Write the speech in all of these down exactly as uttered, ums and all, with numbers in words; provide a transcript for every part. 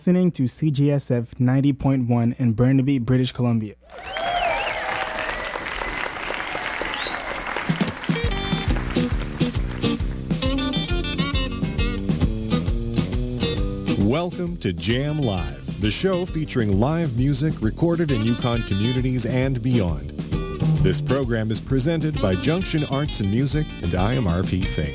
Listening to C G S F ninety point one in Burnaby, British Columbia. Welcome to Jam Live, the show featuring live music recorded in Yukon communities and beyond. This program is presented by Junction Arts and Music, and I am R P Singh.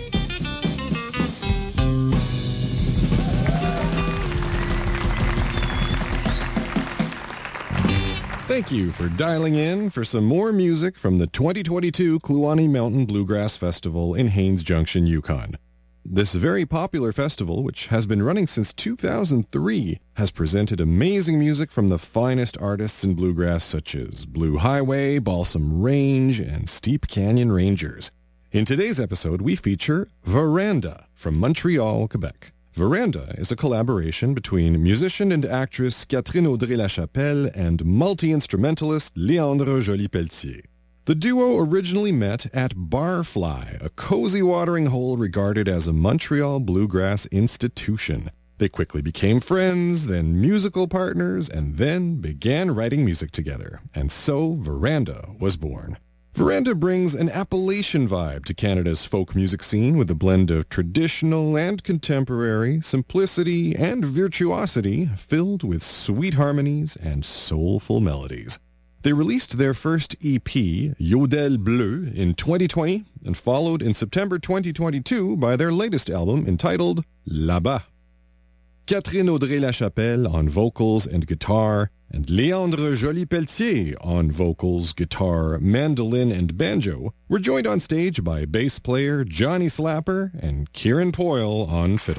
Thank you for dialing in for some more music from the twenty twenty-two Kluane Mountain Bluegrass Festival in Haines Junction, Yukon. This very popular festival, which has been running since two thousand three, has presented amazing music from the finest artists in bluegrass such as Blue Highway, Balsam Range, and Steep Canyon Rangers. In today's episode, we feature Véranda from Montreal, Quebec. Véranda is a collaboration between musician and actress Catherine Audrey-Lachapelle and multi-instrumentalist Léandre Joly-Pelletier. The duo originally met at Barfly, a cozy watering hole regarded as a Montreal bluegrass institution. They quickly became friends, then musical partners, and then began writing music together. And so Véranda was born. Véranda brings an Appalachian vibe to Canada's folk music scene with a blend of traditional and contemporary, simplicity and virtuosity filled with sweet harmonies and soulful melodies. They released their first E P, Yodel Bleu, in twenty twenty and followed in September twenty twenty-two by their latest album entitled Là-bas. Catherine Audrey-Lachapelle on vocals and guitar, and Léandre Joly-Pelletier on vocals, guitar, mandolin, and banjo were joined on stage by bass player Johnny Slapper and Kieran Poyle on fiddle.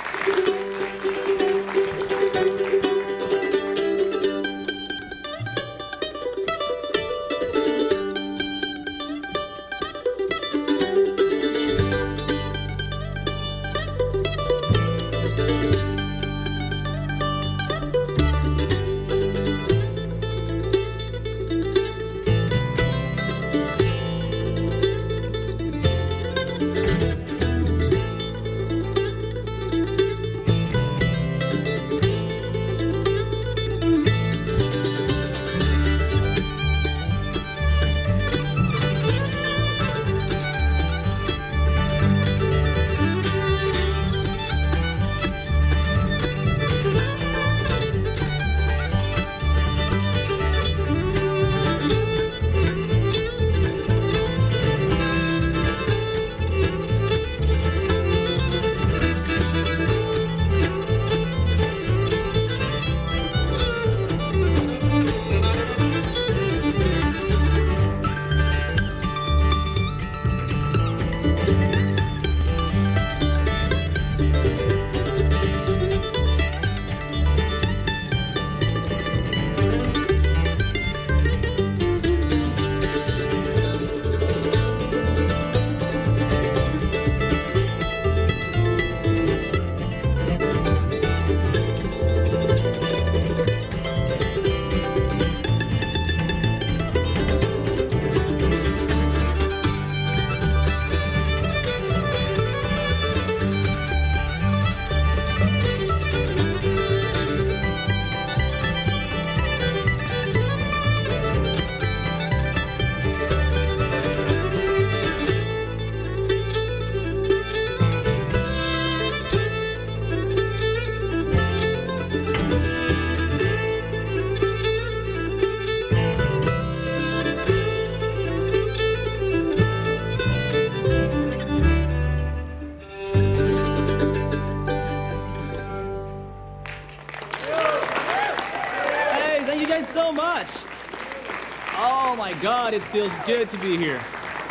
God, it feels good to be here.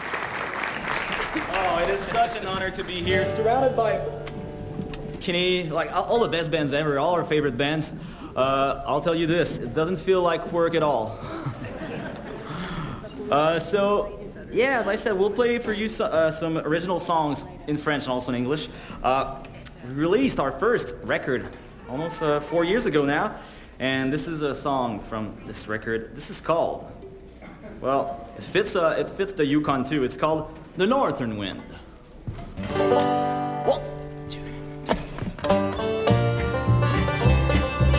Oh, it is such an honor to be here, surrounded by Kenny, like all the best bands ever, all our favorite bands. Uh, I'll tell you this, it doesn't feel like work at all. uh, so, yeah, as I said, we'll play for you so, uh, some original songs in French and also in English. Uh, we released our first record almost uh, four years ago now, and this is a song from this record. This is called, well, it fits, uh, it fits the Yukon too. It's called The Northern Wind. One, two, three.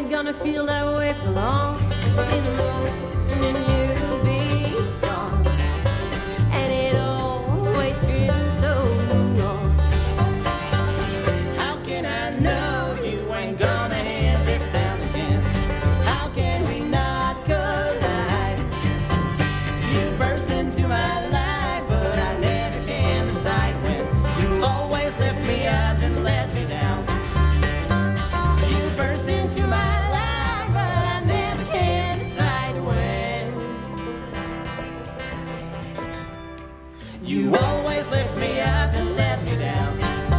ain't gonna feel that way for long. In a moment, and then you'll be gone. And it always feels so wrong. How can I know you ain't gonna hit this town again? How can we not collide? You burst into my life, but I never can decide when. You always lift me up and let me down. You burst into my life, but I never can decide when. You always lift me up and let me down.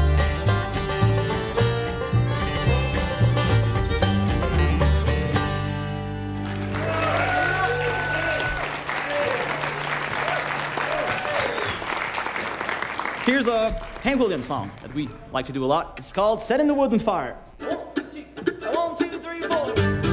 Here's a Hank Williams song that we like to do a lot. It's called Set in the Woods on Fire. One, two, three, four.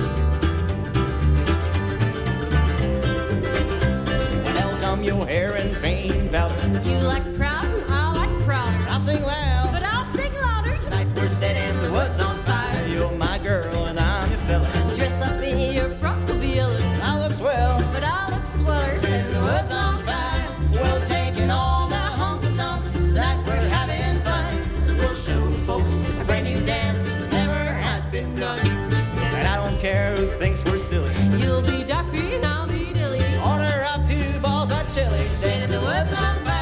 Well, come your hair and paint powder. You like proud, I like proud. I'll sing loud. But I'll sing louder. Tonight we're setting the woods on fire. You're my girl and I'm your fella. Dress up in your frock will be yellow. I look swell. But I look sweller. Setting the woods on fire. We'll taking all the honky tonks. Tonight we're having fun. We'll show folks a brand new dance never has been done. And I don't care who thinks we're silly. You'll be Daffy and I'll be Dilly. Order up two balls of chili. Setting the woods on fire.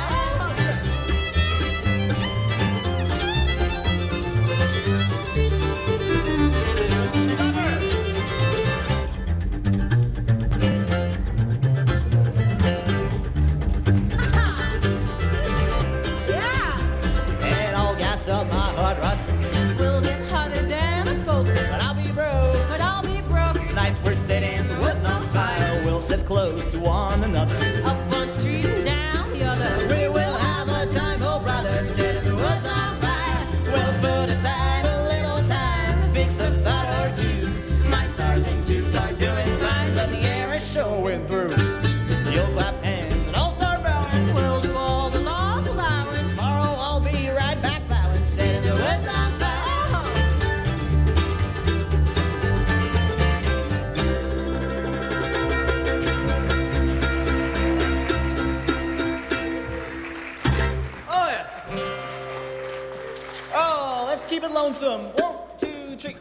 Yeah! And I'll gas up my hot rods. We'll get hotter than a poker. But I'll be broke. But I'll be broke. Tonight we're setting the woods on fire. We'll sit close to one another. Up one street and down the other. We will have a time, oh brother. Setting the woods on fire. We'll put aside a little time to fix a thought or two. My Tarzan tubes are doing fine, but the air is showing through. You'll clap hands and I'll start bowing. We'll do all the laws allowing. Tomorrow I'll be right back bowing. Setting the woods on fire. Oh, yes. Oh, let's keep it lonesome. One, two, three.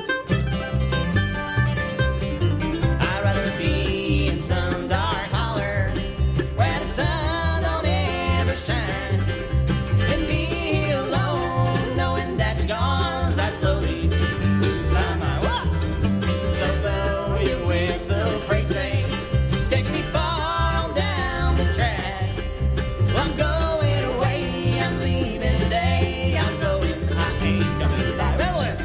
I'd rather be in some dark holler where the sun don't ever shine than be alone knowing that you're gone as I slowly lose my mind. Whoa! So though you whistle freight train, take me far on down the track. I'm going away, I'm leaving today. I'm going, I ain't coming back. Revelin'.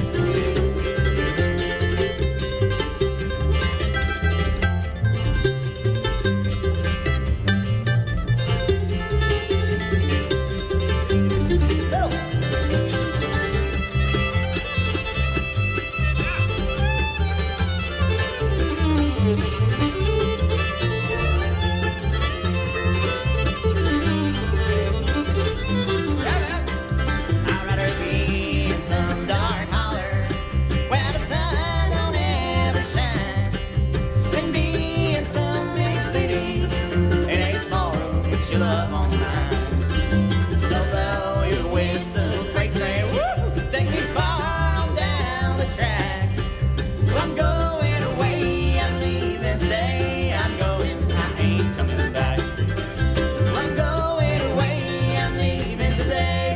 I'd rather be in some dark holler where the sun don't ever shine than be in some big city in a small room with your love on mine. So blow your whistle, freight train, woo, take me far on down the track. I'm going away, I'm leaving today. I'm going, I ain't coming back. I'm going away, I'm leaving today.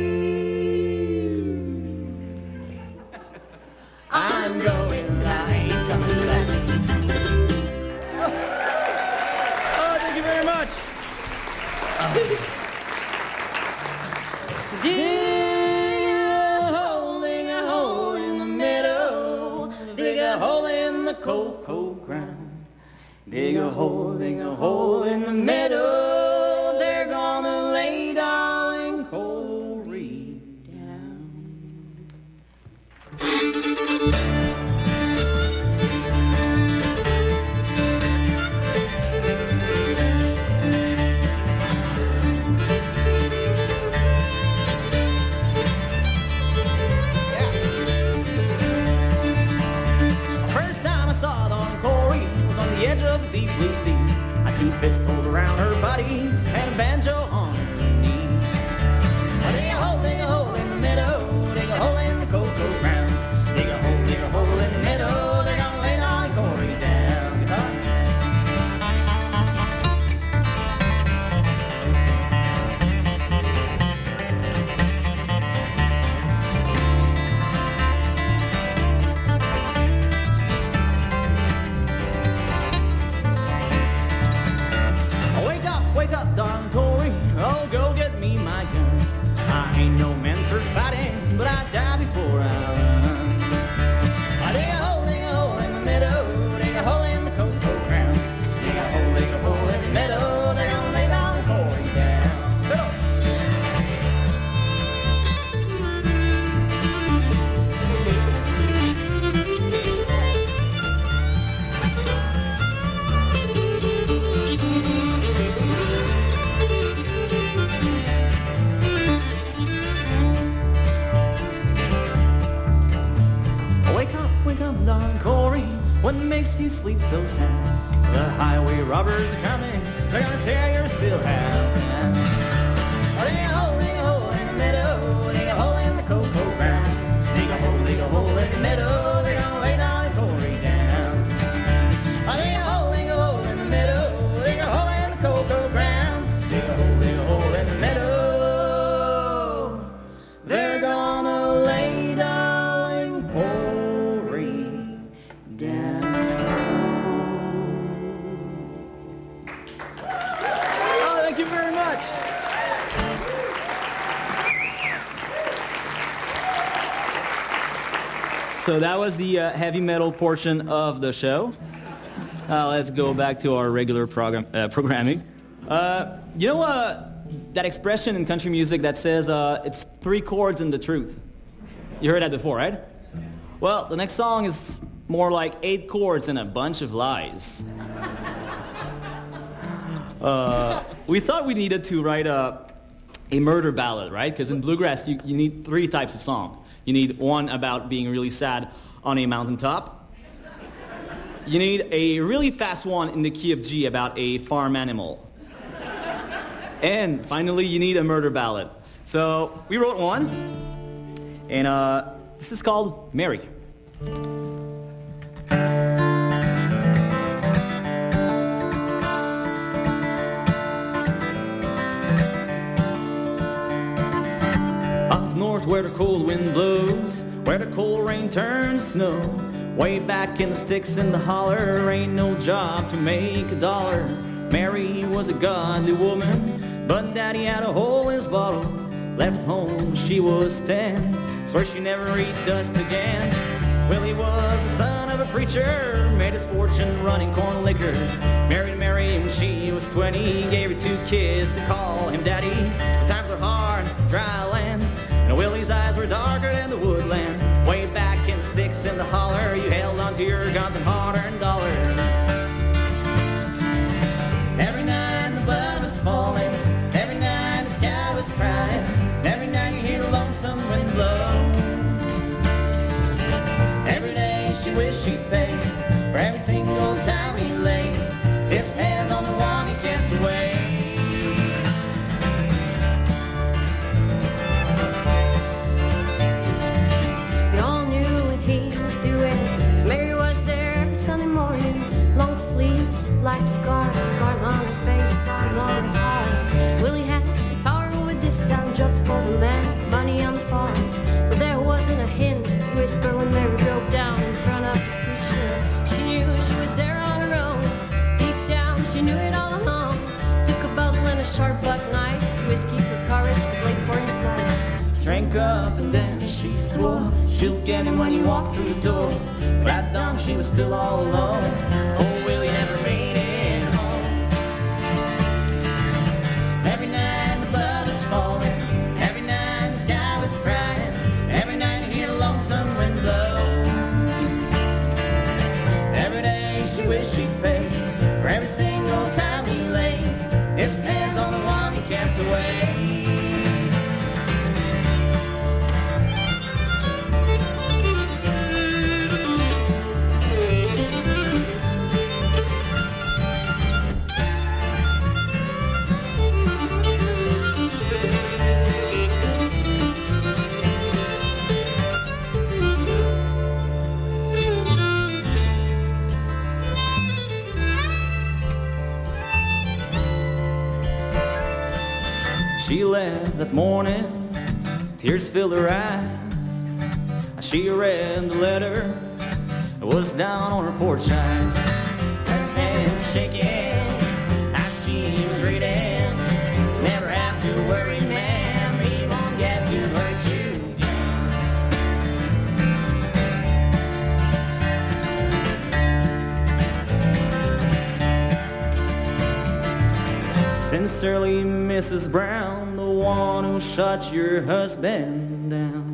I'm going, I ain't coming back. Oh, thank you very much. Dig a hole, dig a hole in the middle. Dig a hole in the cold, cold ground. Dig a hole, dig a hole in the middle. They're gonna lay darling Corey down. easily see. I two pistols around her body and a banjo on her knee. Dig a hole, dig a hole in the meadow, dig a hole in the cocoa ground. Dig a hole, dig a hole in the meadow, they're gonna lay Don Corey down. Guitar. Wake up, wake up, Don Corey, oh, go get me my guns. I ain't no man for fighting, but I die before I run. I dig a hole, dig a hole in the meadow, dig a hole in the cocoa ground. Dig a hole, dig a hole in the meadow, they're gonna lay Don Corey down. Go! Wake up, wake up, Don Corey. What makes you sleep so sound? The highway robbers are coming. They're gonna tear your still house down. Oh, dig a hole, dig a hole in the meadow. Dig a hole in the cocoa ground. Dig a hole, dig a hole in the meadow. They're gonna lay Don Corey down. Oh, dig a hole, dig a hole in the meadow. Dig a hole in the cocoa ground. Dig a hole, dig a hole in the meadow. They're gonna lay Don Corey down. Oh, thank you very much. So that was the uh, heavy metal portion of the show. Uh, let's go back to our regular program uh, programming. Uh, you know uh, that expression in country music that says uh, it's three chords and the truth? You heard that before, right? Well, the next song is more like eight chords and a bunch of lies. Uh, we thought we needed to write a, a murder ballad, right? Because in bluegrass, you, you need three types of song. You need one about being really sad on a mountaintop. You need a really fast one in the key of G about a farm animal. And finally, you need a murder ballad. So we wrote one, and uh, this is called Mary. Up north where the cold wind blows, where the cold rain turns snow, way back in the sticks in the holler, ain't no job to make a dollar. Mary was a godly woman, but Daddy had a hole in his bottle. Left home, she was ten, swear she never eat dust again. Well, he was the son of a preacher, made his fortune running corn liquor. Married Mary when she was twenty, gave her two kids to call him Daddy. The times are hard, dry land, and Willie's eyes were darker than the woodland. Way back in the sticks in the holler, you held onto your guns and hard-earned dollars. Every night the blood was falling, every night the sky was crying, every night you hear the lonesome wind blow. Every day she wished she'd pay for every single time he lay his hands on the one he kept away. They all knew what he was doing, 'cause Mary was there every Sunday morning. Long sleeves, black scars, scars on her face, scars on her heart. Willie had the power with discount jobs for the land, money on the farms, but there wasn't a hint, a whisper when Mary broke down in front of the preacher. She knew she was there on her own, deep down she knew it all along. Took a bottle and a sharp buck knife, whiskey for courage, a blade for his life. She drank up and then she swore she'll get him when he walked through the door. But at dawn she was still all alone. Oh, Willie never made it home. Every night the blood was falling, every night the sky was crying, every night you hear the lonesome wind blow. Every day she wished she'd pay for every single time he laid his hands on the one he kept away. She left that morning, tears filled her eyes. She read the letter, it was down on her porch side. Her hands shaking as she was reading. You never have to worry, ma'am, he won't get to hurt you. Sincerely, Missus Brown, the one who shot your husband down.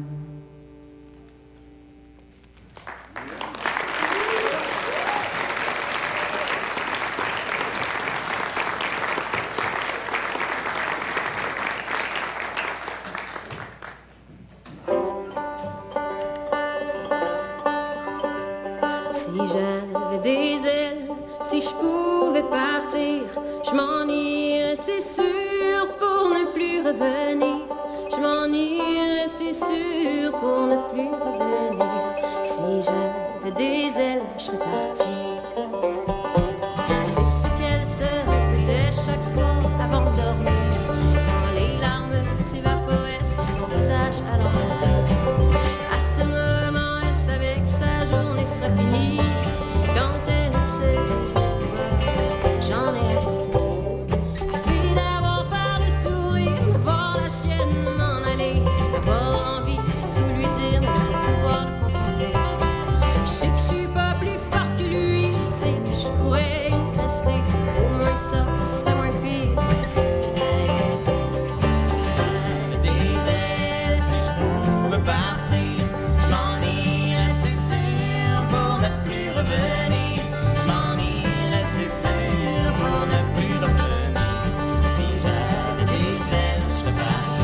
Si j'avais des ailes, si je pouvais partir, je m'en irais, c'est sûr, pour ne plus revenir. Je m'en irais, c'est sûr, pour ne plus revenir. Si j'avais des ailes, je serais partie. C'est ce qu'elle se répétait chaque soir avant de dormir, quand les larmes s'évaporaient sur son visage à l'envers. À ce moment, elle savait que sa journée serait finie. Quand elle se disait tout bas, j'en ai assez. Assez d'avoir peur de sourire, de voir la chienne m'en aller, d'avoir envie de tout lui dire, mais de pas pouvoir le confronter. Je sais que je suis pas plus fort que lui, je sais que je pourrais y rester. Au moins ça serait moins pire que d'être ici. Si j'avais des ailes, si je pouvais partir, je m'en irais, c'est sûr, pour ne plus revenir. Je m'en irais, c'est sûr, pour ne plus revenir. Si j'avais des ailes, je serais parti.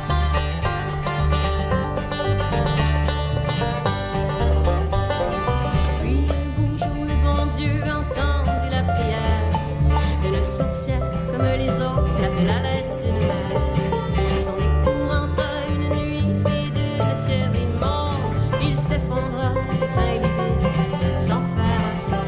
Puis un beau jour, le bon Dieu entendit la prière d'une sorcière comme les autres, l'appela à l'aide d'une mère. Son époux rentra une nuit et d'une fièvre immonde, il s'effondra, éteint les vides, sans faire un son.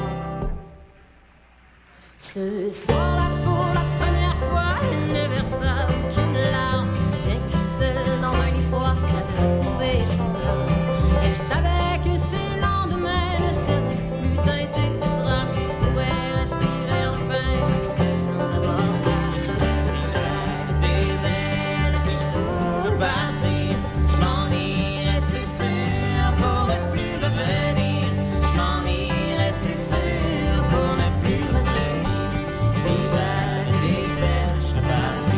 Ce soir-là, pour la première fois, elle ne versa aucune larme, bien que seule dans un lit froid, elle avait retrouvé son âme. Elle savait que ses lendemains ne seraient plus teintés de drame, pouvait respirer enfin sans avoir peur. Si j'avais des ailes, si je pouvais partir, je m'en irais, c'est sûr, pour ne plus revenir. Je m'en irais, c'est sûr, pour ne plus revenir. Si j'avais des ailes, je serais parti.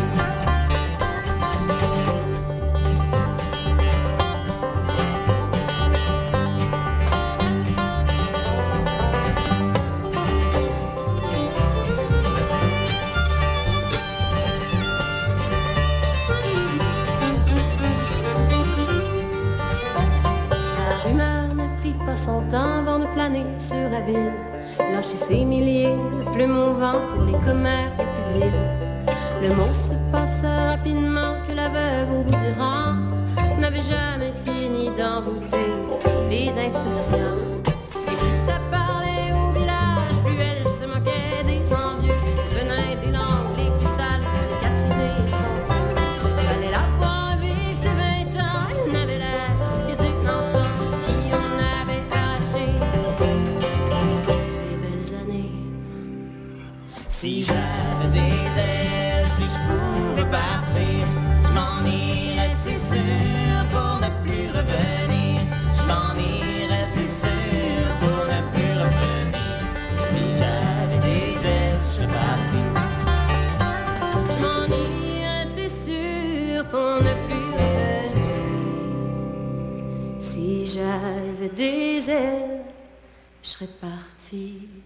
La rumeur ne prit pas son temps avant de planer sur la ville, lâcher ses milliers, le plume au vent pour les commères les plus viles. Le mot se passa rapidement que la veuve au bout du rang n'avait jamais fini d'envoûter les insouciants. Et plus ça parlait au village, plus elle se moquait des envieux, venait des langues les plus sales, cicatriser son feu. Fallait la voir vivre ses vingt ans, elle n'avait l'air que d'une enfant qui en avait arraché ces belles années. Si j'avais des ailes, si je pouvais partir, je m'en irais, c'est sûr, pour ne plus revenir. Je m'en irais, c'est sûr, pour ne plus revenir. Si j'avais des ailes, je serais parti. Je m'en irais, c'est sûr, pour ne plus revenir. Si j'avais des ailes, je serais parti.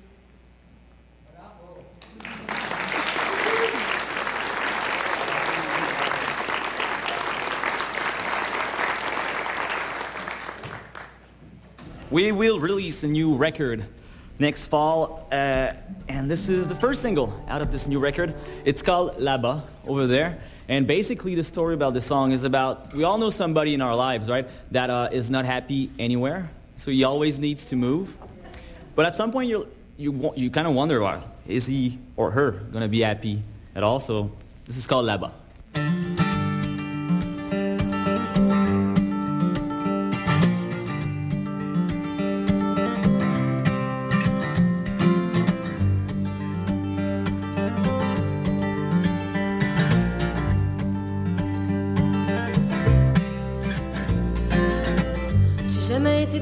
We will release a new record next fall, uh, and this is the first single out of this new record. It's called Là-bas, over there. And basically the story about the song is about, we all know somebody in our lives, right, that uh, is not happy anywhere. So he always needs to move. But at some point you you you kind of wonder, well, is he or her going to be happy at all? So this is called Là-bas.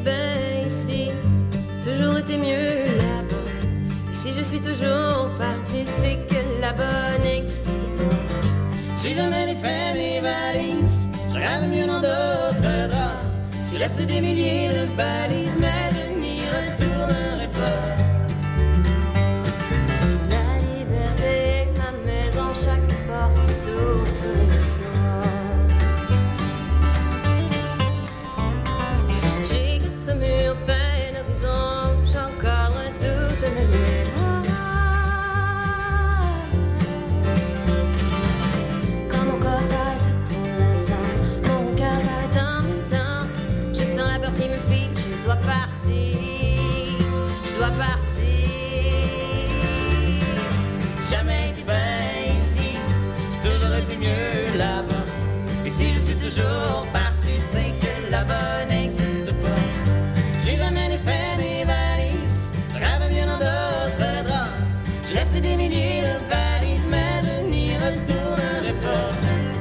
bien ici, toujours été mieux là-bas. Et si je suis toujours partie, c'est que là-bas n'existe pas. J'ai jamais défait mes valises, je rêve mieux dans d'autres draps. J'ai laissé des milliers de balises, mais je n'y retournerai pas. La liberté est ma maison, chaque porte s'ouvre sur l'histoire. J'ai quatre murs, peine, horizon, j'encadre toute ma mémoire. Quand mon corps s'arrête trop longtemps, mon cœur s'arrête en même temps. Je sens la peur qui me fiche, je dois partir, je dois partir. Jamais été bien ici, toujours été mieux là-bas. Et si je suis toujours parti, c'est que là-bas n'existe pas. J'ai jamais défait mes valises, je rêve mieux dans d'autres draps. J'ai laissé des milliers de valises, mais je n'y retournerai pas.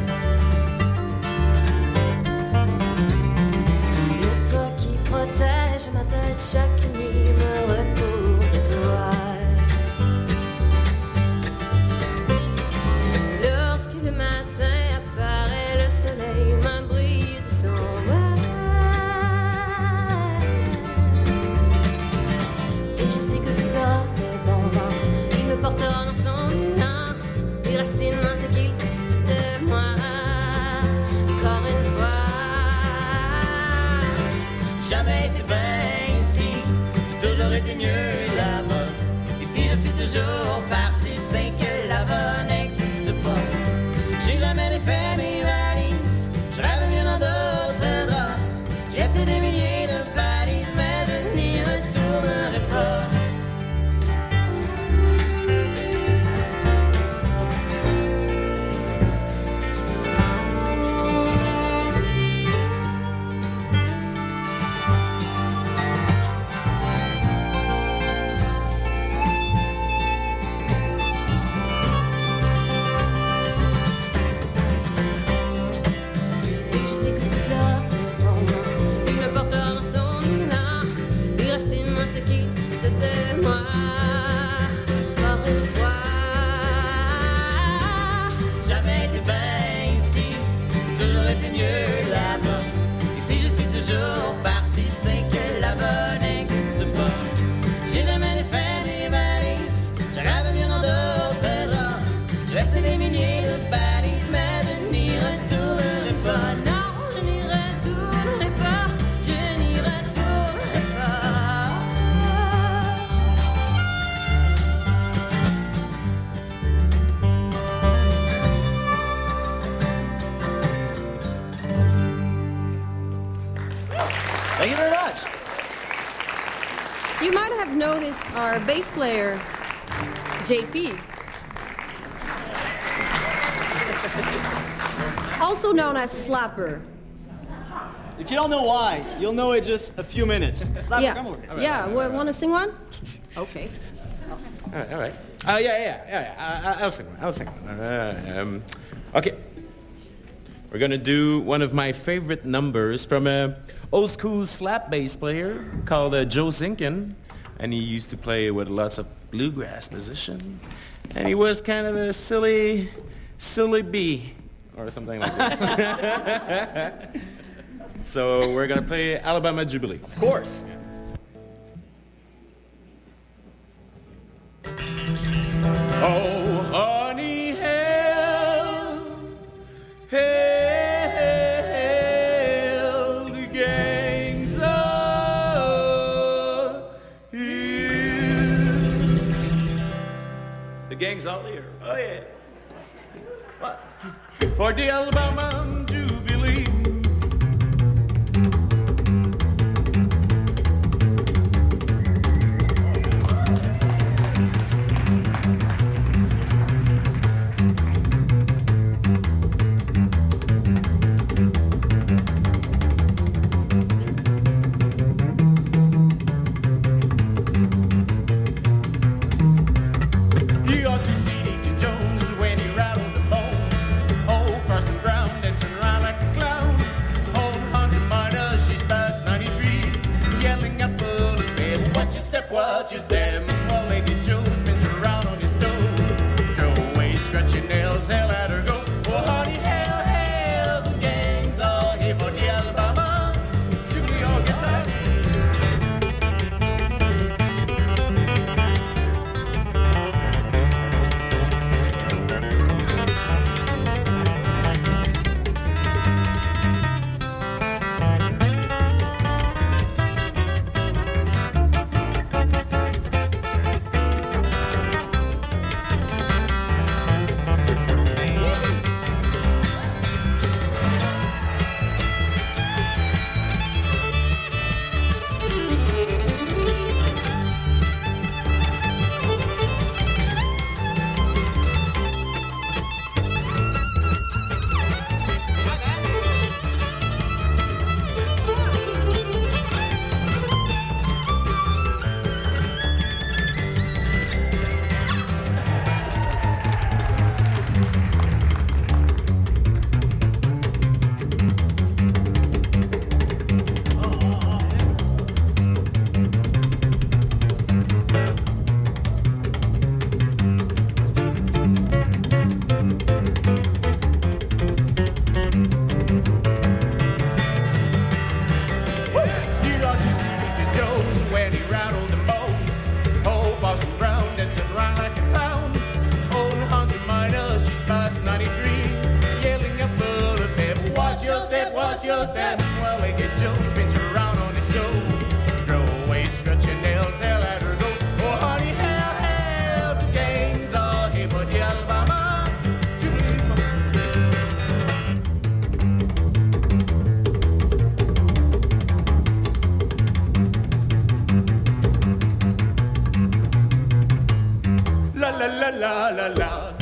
Le toit qui protège ma tête chaque nuit me recouvre d'étoiles. Lorsque le matin apparaît, le soleil m'abrite de son voile. Et je sais que ce fera des bons vents, il me portera dans son élan, des racines dans ce qu'il reste de moi. Encore une fois, jamais été bien ici, j'ai toujours été mieux là-bas. Et si je suis toujours parti, c'est que là-bas n'existe pas. J'ai jamais défait mes valises, je rêve mieux dans d'autres draps. J'ai laissé des milliers de valises, mais je n'y retournerai pas. Et je sais que ce fleur de mon nom, il me portera dans son élan, des racines dans ce qui reste de moi. Encore une fois, jamais été bien ici, toujours été mieux là-bas. Et si je suis toujours parti, c'est que là-bas n'existe pas. J'ai jamais défait mes valises, je rêve mieux dans d'autres draps. J'ai laissé des milliers de balises, mais je n'y retournerai pas. Non, je n'y retournerai pas, je n'y retournerai pas. Thank you very much. You might have noticed our bass player, J P. Also known as Slapper. If you don't know why, you'll know in just a few minutes. Slapper, Yeah. come over here. Yeah, want to sing one? Okay. All right. All right. Uh, yeah, yeah, yeah. yeah. I, I'll sing one. I'll sing one. Uh, um, okay. We're gonna do one of my favorite numbers from a old school slap bass player called uh, Joe Zinkin, and he used to play with lots of bluegrass musicians, and he was kind of a silly, silly bee, or something like that. So we're gonna play Alabama Jubilee. Of course. Oh, honey, hail, hail, the gangs are here. The gang's all here. Oh, yeah. What? For the Alabama Jubilee. You ought to see Deacon Jones when he rattled the bones. Oh, Carson Brown dancing la la la.